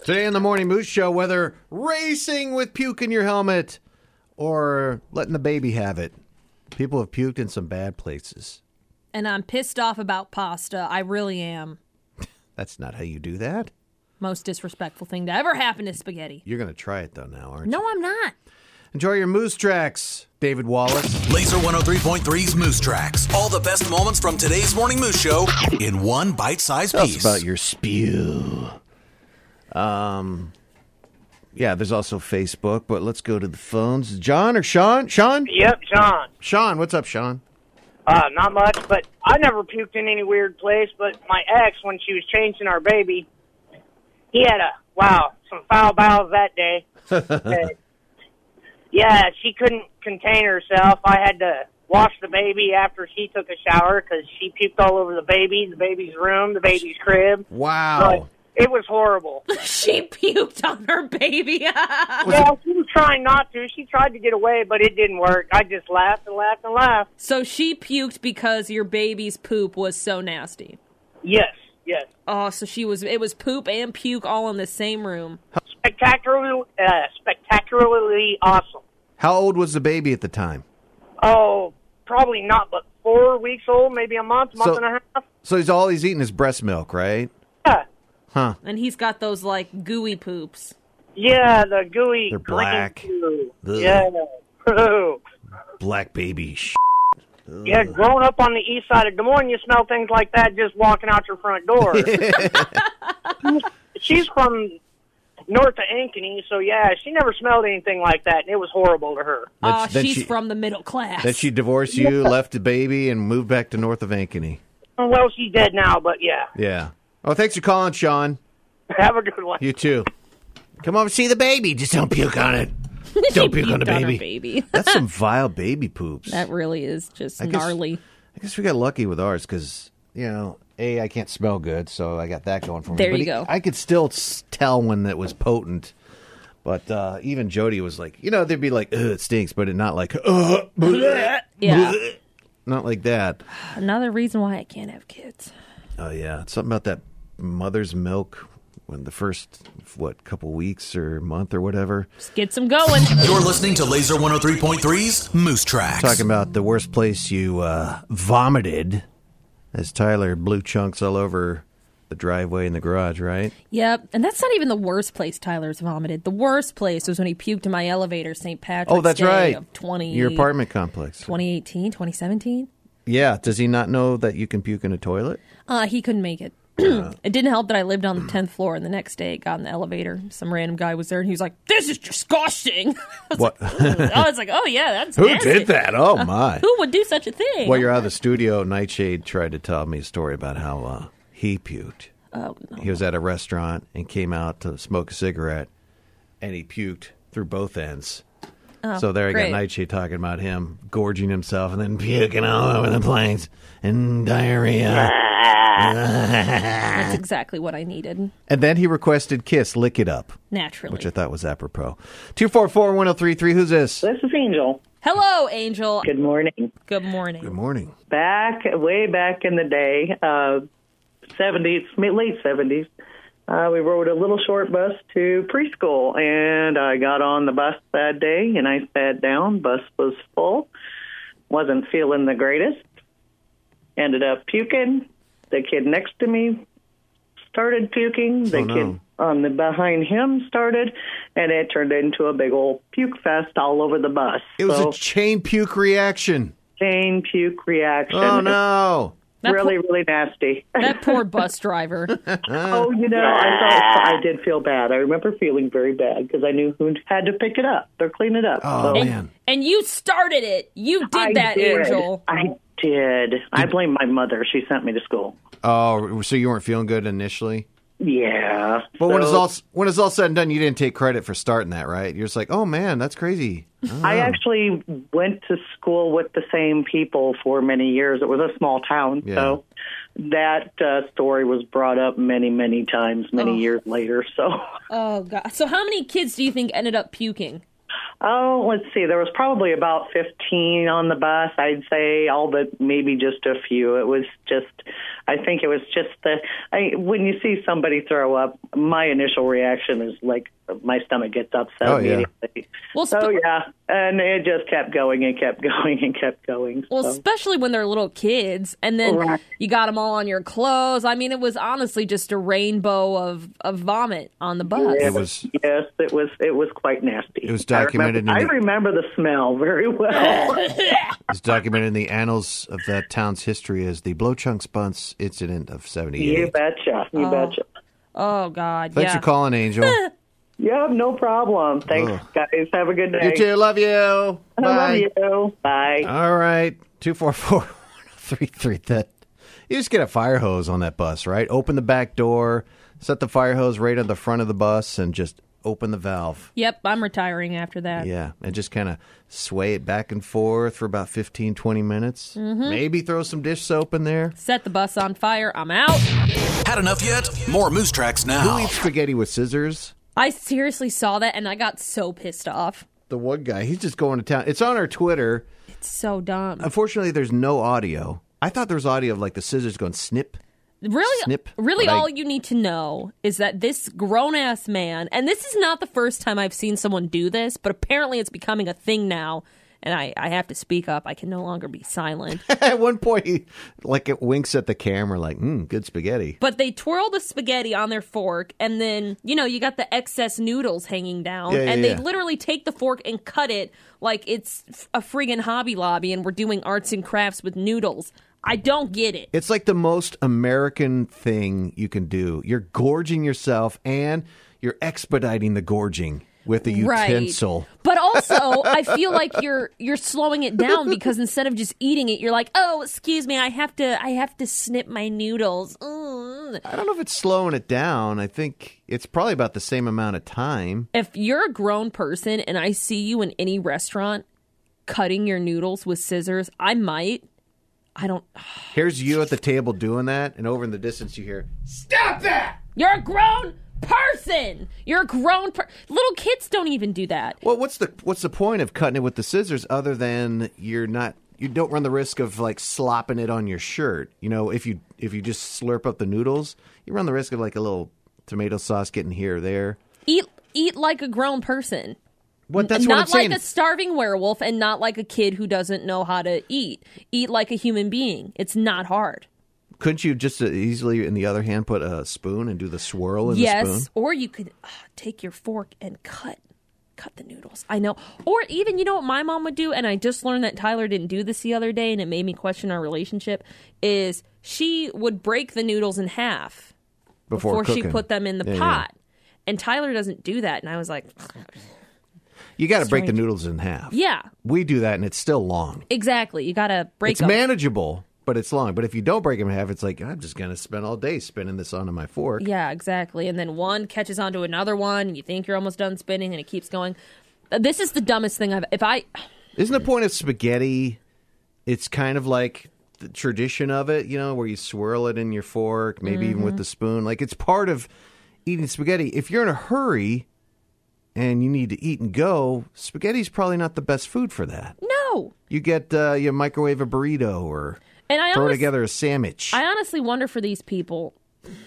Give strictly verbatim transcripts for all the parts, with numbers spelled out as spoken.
Today on the Morning Moose Show, whether racing with puke in your helmet or letting the baby have it. People have puked in some bad places. And I'm pissed off about pasta. I really am. That's not how you do that. Most disrespectful thing to ever happen to spaghetti. You're going to try it, though, now, aren't No, you? I'm not. Enjoy your Moose Tracks, David Wallace. Laser one oh three point three's Moose Tracks. All the best moments from today's Morning Moose Show in one bite-sized Tell piece. us about your spew. Um, yeah, there's also Facebook, but let's go to the phones. John or Sean? Sean? Yep, Sean. Sean, what's up, Sean? Uh, not much, but I never puked in any weird place, but my ex, when she was changing our baby, he had a, wow, some foul bowels that day. uh, yeah, she couldn't contain herself. I had to wash the baby after she took a shower because she puked all over the baby, the baby's room, the baby's crib. Wow. But it was horrible. She puked on her baby. Yeah, she was trying not to. She tried to get away, but it didn't work. I just laughed and laughed and laughed. So she puked because your baby's poop was so nasty. Yes, yes. Oh, so she was, it was poop and puke all in the same room. Spectacularly, uh, spectacularly awesome. How old was the baby at the time? Oh, probably not, but four weeks old, maybe a month, month So- and a half. So he's all he's eating is breast milk, right? Yeah, Huh. And he's got those, like, gooey poops. yeah, the gooey They're green black. goo. Ugh. Yeah, Black baby. Sh- yeah. Growing up on the east side of Des Moines, you smell things like that just walking out your front door. She's from north of Ankeny, so yeah, she never smelled anything like that, and it was horrible to her. Oh, then she's she- from the middle class. Then she divorced you, left the baby, and moved back to north of Ankeny. Well, she's dead now, but yeah. Yeah. Oh, thanks for calling, Sean. Have a good one. You too. Come over, see the baby. Just don't puke on it. Don't puke on the Puked her baby. baby. That's some vile baby poops. That really is just I guess- gnarly. I guess we got lucky with ours because, you know, A, I can't smell good, so I got that going for me. There But you he- go. I could still s- tell when it was potent. But uh, even Jody was like, you know, they'd be like, ugh, it stinks, but it not like, ugh, bleh, Yeah. bleh. Not like that. Another reason why I can't have kids. Oh, yeah. It's something about that mother's milk when the first, what, couple weeks or month or whatever. Just get some going. You're listening to Laser one oh three point three's Moose Tracks. Talking about the worst place you uh, vomited as Tyler blew chunks all over the driveway in the garage, right? Yep. And that's not even the worst place Tyler's vomited. The worst place was when he puked in my elevator, Saint Patrick's Oh, that's Day right. of twenty Your apartment complex. twenty eighteen, twenty seventeen. Yeah. Does he not know that you can puke in a toilet? Uh, he couldn't make it. It didn't help that I lived on the tenth floor, and the next day, got in the elevator. Some random guy was there, and he was like, "This is disgusting." I was What? Like, oh, I was like, "Oh yeah, that's Who nasty. did that? Oh, my. Who would do such a thing?" While you're out of the studio, Nightshade tried to tell me a story about how uh, he puked. Oh no. He was at a restaurant and came out to smoke a cigarette, and he puked through both ends. Oh, so there I great. got Nightshade talking about him gorging himself and then puking all over the place and diarrhea. That's exactly what I needed. And then he requested Kiss, Lick It Up, Naturally. which I thought was apropos. two four four, one oh three three, who's this? This is Angel. Hello, Angel. Good morning. Good morning. Good morning. Back, way back in the day, uh, seventies, late seventies, uh, we rode a little short bus to preschool, and I got on the bus that day, and I sat down. Bus was full. Wasn't feeling the greatest. Ended up puking. The kid next to me started puking. The Oh, no. kid on the behind him started, and it turned into a big old puke fest all over the bus. It was so, a chain puke reaction. chain puke reaction. Oh, no. That Really, poor- really nasty. That poor bus driver. Oh, you know, I thought I did feel bad. I remember feeling very bad because I knew who had to pick it up or clean it up. Oh, So man. And you started it. You did I that, did. Angel. I did. I blame my mother. She sent me to school. Oh, so you weren't feeling good initially? Yeah. But when So, it's all when it's all said and done, you didn't take credit for starting that, right? You're just like, oh man, that's crazy. Oh. I actually went to school with the same people for many years. It was a small town, Yeah. so that uh, story was brought up many, many times, many Oh. years later. So Oh, God. So how many kids do you think ended up puking? Oh, let's see. There was probably about fifteen on the bus, I'd say, all but maybe just a few. It was just, I think it was just the, I, when you see somebody throw up, my initial reaction is like my stomach gets upset Oh, yeah. immediately. Well, so, sp- yeah, and it just kept going and kept going and kept going. Well, so. especially when they're little kids, and then Right. you got them all on your clothes. I mean, it was honestly just a rainbow of, of vomit on the bus. It was Yes, it was. It was quite nasty. It was documented I in remember, the- I remember the smell very well. it's documented in the annals of that town's history as the Blow Chunks Bunce incident of You seventy-eight. betcha. You Oh. betcha. Oh, God. Thanks yeah. for calling, Angel. Yep, no problem. Thanks, Ugh. guys. Have a good day. You too. Love you. I Bye. love you. Bye. All right. two four four, one oh three three. That you just get a fire hose on that bus, right? Open the back door, set the fire hose right on the front of the bus, and just open the valve. Yep, I'm retiring after that. Yeah, and just kind of sway it back and forth for about fifteen, twenty minutes. Mm-hmm. Maybe throw some dish soap in there. Set the bus on fire. I'm out. Had enough yet? More Moose Tracks Who now. eats spaghetti with scissors? I seriously saw that, and I got so pissed off. The one guy, he's just going to town. It's on our Twitter. It's so dumb. Unfortunately, there's no audio. I thought there was audio of like the scissors going snip. Really, snip, really, but I- all you need to know is that this grown-ass man, and this is not the first time I've seen someone do this, but apparently it's becoming a thing now, and I, I have to speak up. I can no longer be silent. At one point, he like it winks at the camera, like, mm, good spaghetti. But they twirl the spaghetti on their fork, and then, you know, you got the excess noodles hanging down, Yeah, yeah, and they yeah. literally take the fork and cut it like it's f- a friggin' Hobby Lobby, and we're doing arts and crafts with noodles. I don't get it. It's like the most American thing you can do. You're gorging yourself, and you're expediting the gorging with a utensil. Right. But also, I feel like you're you're slowing it down because instead of just eating it, you're like, "Oh, excuse me, I have to I have to snip my noodles." Mm. I don't know if it's slowing it down. I think it's probably about the same amount of time. If you're a grown person and I see you in any restaurant cutting your noodles with scissors, I might. I don't. Here's you at the table doing that, and over in the distance you hear, You're a grown person. You're a grown per- little kids don't even do that. well, what's the what's the point of cutting it with the scissors other than you're not you don't run the risk of like slopping it on your shirt. You know, if you if you just slurp up the noodles, you run the risk of like a little tomato sauce getting here or there. Eat eat like a grown person. What that's not what I'm saying. like a starving werewolf and not like a kid who doesn't know how to eat. Eat like a human being. It's not hard. Couldn't you just uh, easily, in the other hand, put a spoon and do the swirl in the Yes, spoon? or you could uh, take your fork and cut cut the noodles. I know. Or even, you know what my mom would do, and I just learned that Tyler didn't do this the other day, and it made me question our relationship, is she would break the noodles in half Before, she cooking. put them in the Yeah, yeah. pot. And Tyler doesn't do that, and I was like, You got to break the Strange. noodles in half. yeah, We do that, and it's still long. exactly. You got to break It's them. manageable, but it's long. But if you don't break them in half, it's like, I'm just going to spend all day spinning this onto my fork. Yeah, exactly. And then one catches onto another one, and you think you're almost done spinning, and it keeps going. Uh, This is the dumbest thing I've. If I, Isn't the point of spaghetti, it's kind of like the tradition of it, you know, where you swirl it in your fork, maybe even Mm-hmm. with the spoon. Like, it's part of eating spaghetti. If you're in a hurry and you need to eat and go, spaghetti's probably not the best food for that. no. You get, uh, you microwave a burrito or And I throw honest- together a sandwich. I honestly wonder for these people.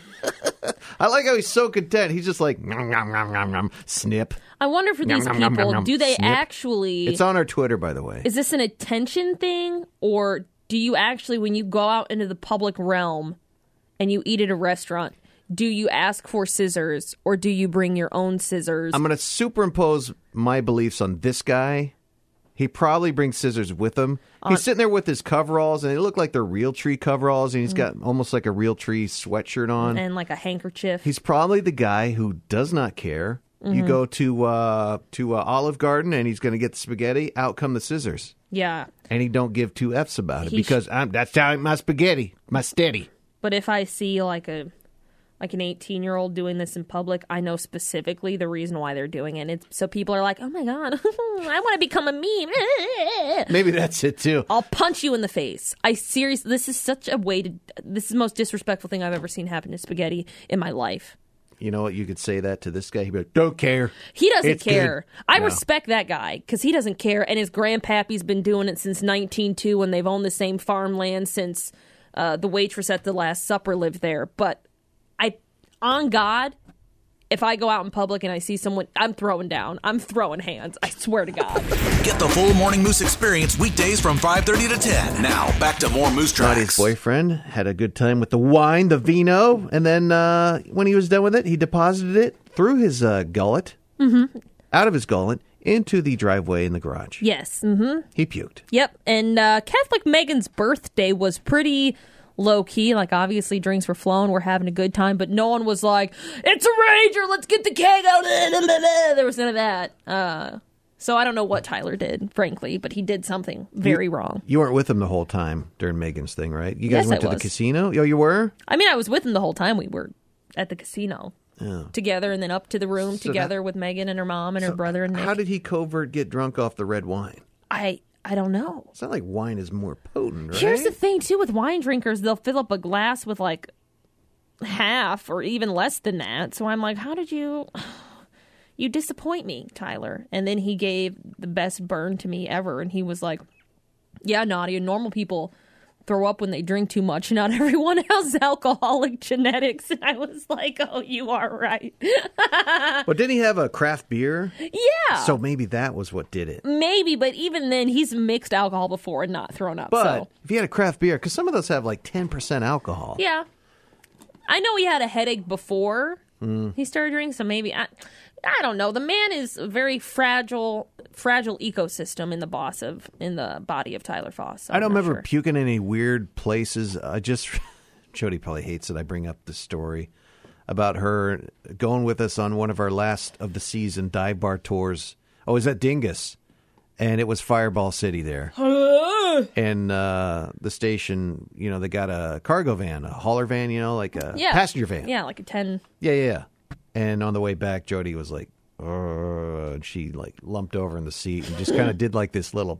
I like how he's so content. He's just like, nom, nom, nom, nom, nom, snip. I wonder for these Nom, nom, nom, people. nom, nom. Do they Snip. actually? It's on our Twitter, by the way. Is this an attention thing, or do you actually, when you go out into the public realm and you eat at a restaurant, do you ask for scissors or do you bring your own scissors? I'm going to superimpose my beliefs on this guy. He probably brings scissors with him. He's sitting there with his coveralls, and they look like they're Realtree coveralls, and he's got almost like a Realtree sweatshirt on. and like a handkerchief. He's probably the guy who does not care. You go to uh, to uh, Olive Garden, and he's going to get the spaghetti. Out come the scissors, yeah. and he don't give two f's about it He sh- because I'm, that's how I eat my spaghetti, my steady. But if I see like a like an eighteen year old doing this in public, I know specifically the reason why they're doing it. It's so people are like, "Oh my god, I want to become a meme." Maybe that's it too. I'll punch you in the face. I seriously, this is such a way to. This is the most disrespectful thing I've ever seen happen to spaghetti in my life. you know what, you could say that to this guy. He'd be like, don't care. He doesn't It's care. good. I No. respect that guy because he doesn't care. And his grandpappy's been doing it since nineteen oh two when they've owned the same farmland since uh, the waitress at the Last Supper lived there. But I, on God, if I go out in public and I see someone, I'm throwing down. I'm throwing hands. I swear to God. Get the full Morning Moose experience weekdays from five thirty to ten. Now, back to more Moose Nadia's Tracks. boyfriend had a good time with the wine, the vino, and then uh, when he was done with it, he deposited it through his uh, gullet, Mm-hmm. out of his gullet, into the driveway in the garage. Yes. Mm-hmm. He puked. Yep. And uh, Catholic Megan's birthday was pretty low key. Like, obviously, drinks were flowing. We're having a good time. But no one was like, it's a rager. Let's get the keg out. There was none of that. Uh, so I don't know what Tyler did, frankly. But he did something very you, wrong. You weren't with him the whole time during Megan's thing, right? You guys Yes, went I to the was. casino? Oh, you were? I mean, I was with him the whole time. We were at the casino Yeah. together and then up to the room So together that- with Megan and her mom and her brother and Nick. How did he covert get drunk off the red wine? I, I don't know. It's not like wine is more potent, right? Here's the thing, too, with wine drinkers, they'll fill up a glass with like half or even less than that. So I'm like, how did you... You disappoint me, Tyler. And then he gave the best burn to me ever. And he was like, yeah, Nadia, normal people throw up when they drink too much. Not everyone has alcoholic genetics. And I was like, oh, you are right. Well, didn't he have a craft beer? Yeah. So maybe that was what did it. Maybe, but even then, he's mixed alcohol before and not thrown up. But so. if he had a craft beer, because some of those have like ten percent alcohol. Yeah. I know he had a headache before Mm. he started drinking, so maybe... I, I don't know. The man is a very fragile, fragile ecosystem in the boss of in the body of Tyler Foss. So I don't I'm not remember sure. puking in any weird places. I just, Jody probably hates that I bring up the story about her going with us on one of our last of the season dive bar tours. Oh, it was at Dingus, and it was Fireball City there. And uh, the station, you know, they got a cargo van, a hauler van, you know, like a Yeah. passenger van. Yeah, like a ten. Yeah, yeah, yeah. And on the way back, Jody was like, "Ugh," and she like lumped over in the seat and just kind of did like this little,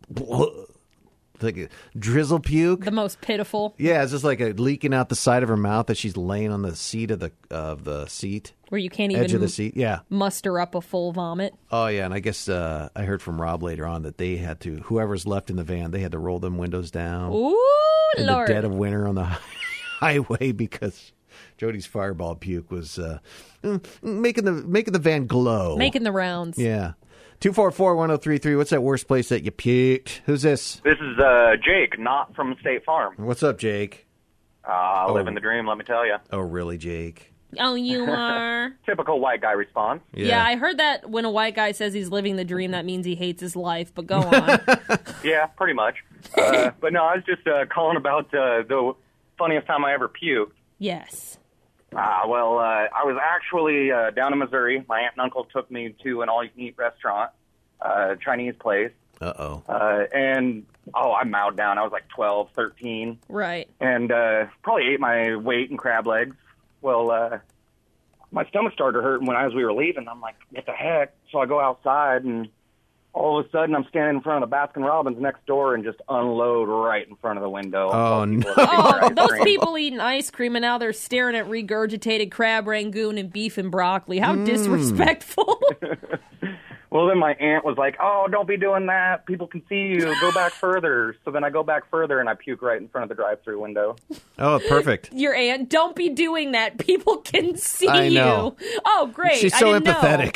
like a drizzle puke. The most pitiful, Yeah, it's just like a leaking out the side of her mouth as she's laying on the seat of the of the seat, where you can't edge even of the seat. Yeah. muster up a full vomit. Oh yeah, and I guess uh, I heard from Rob later on that they had to, whoever's left in the van, they had to roll them windows down Ooh, in Lord. the dead of winter on the highway because Jody's fireball puke was uh, making the making the van glow. Making the rounds. Yeah. two four four, one oh three three. What's that worst place that you puked? Who's this? This is uh, Jake, not from State Farm. What's up, Jake? Uh, I Oh. live in the dream, let me tell you. Oh, really, Jake? Oh, you are. Typical white guy response. Yeah. I heard that when a white guy says he's living the dream, that means he hates his life. But go on. Yeah, pretty much. Uh, but no, I was just uh, calling about uh, the funniest time I ever puked. Yes. Uh, well, uh, I was actually uh, down in Missouri. My aunt and uncle took me to an all-you-can-eat restaurant, uh, Chinese place. Uh-oh. Uh, and, oh, I mowed down. I was like twelve, thirteen. Right. And uh, probably ate my weight in crab legs. Well, uh, my stomach started hurting when as we were leaving. I'm like, what the heck? So I go outside, and all of a sudden I'm standing in front of the Baskin Robbins next door and just unload right in front of the window. Oh, no. Oh, those people eating ice cream and now they're staring at regurgitated crab rangoon and beef and broccoli. How disrespectful. Well, then my aunt was like, oh, don't be doing that. People can see you. Go back further. So then I go back further, and I puke right in front of the drive-thru window. Oh, perfect. Your aunt, don't be doing that. People can see I know. you. Oh, great. She's I so didn't know.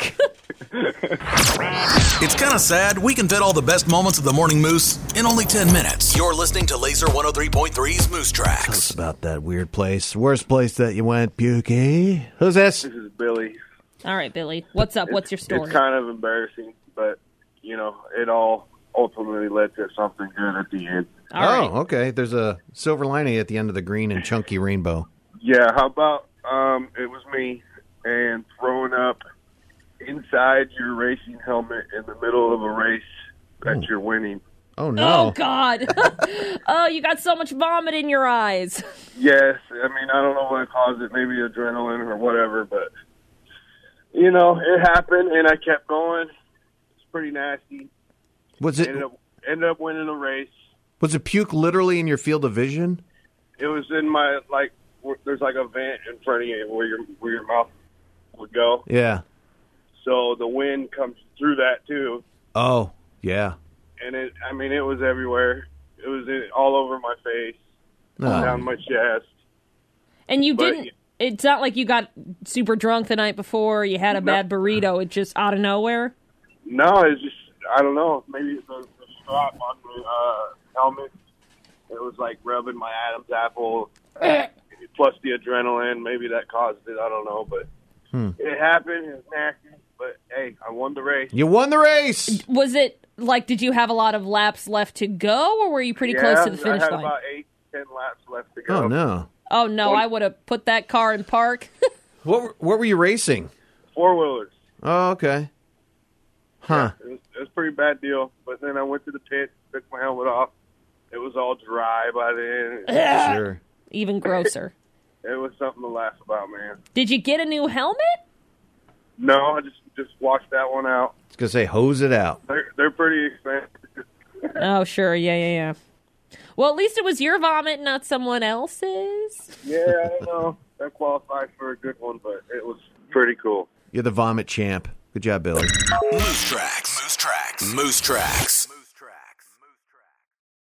empathetic. It's kind of sad. We can fit all the best moments of the Morning Moose in only ten minutes. You're listening to Laser one oh three point three's Moose Tell us Tracks. about that weird place. Worst place that you went, Pukey. Who's this? This is Billy. All right, Billy. What's up? What's your story? It's kind of embarrassing, but, you know, it all ultimately led to something good at the end. All right. Oh, okay. There's a silver lining at the end of the green and chunky rainbow. Yeah, how about um, it was me and throwing up inside your racing helmet in the middle of a race that Oh. you're winning. Oh, no. Oh, God. Oh, you got so much vomit in your eyes. Yes, I mean, I don't know what caused it, maybe adrenaline or whatever, but, you know, it happened, and I kept going. It's pretty nasty. Was it Ended up, ended up winning a race. was it puke literally in your field of vision? It was in my, like, where- there's like a vent in front of you where your where your mouth would go. Yeah. So the wind comes through that too. Oh, yeah. And it, I mean, it was everywhere. It was in, all over my face, Oh. down my chest. And you But- didn't. It's not like you got super drunk the night before. You had a No. bad burrito. It just out of nowhere. No, it's just, I don't know. Maybe the, the strap on the uh, helmet, it was like rubbing my Adam's apple, plus the adrenaline. Maybe that caused it. I don't know. But Hmm. it happened. It was nasty. But, hey, I won the race. You won the race. Was it like? Did you have a lot of laps left to go, or were you pretty yeah, close to the finish I had line? about eight, ten laps left to go. Oh, no. Oh no, I would have put that car in park. What were, what were you racing? Four-wheelers. Oh, okay. Huh. It was, it was a pretty bad deal. But then I went to the pit, took my helmet off. It was all dry by then. Sure. Even grosser. It was something to laugh about, man. Did you get a new helmet? No, I just just washed that one out. I was going to say, hose it out. They're they're pretty expensive. Oh sure, yeah, yeah, yeah. Well, at least it was your vomit, not someone else's. Yeah, I don't know. That qualified for a good one, but it was pretty cool. You're the vomit champ. Good job, Billy. Moose Tracks. Moose Tracks. Moose Tracks.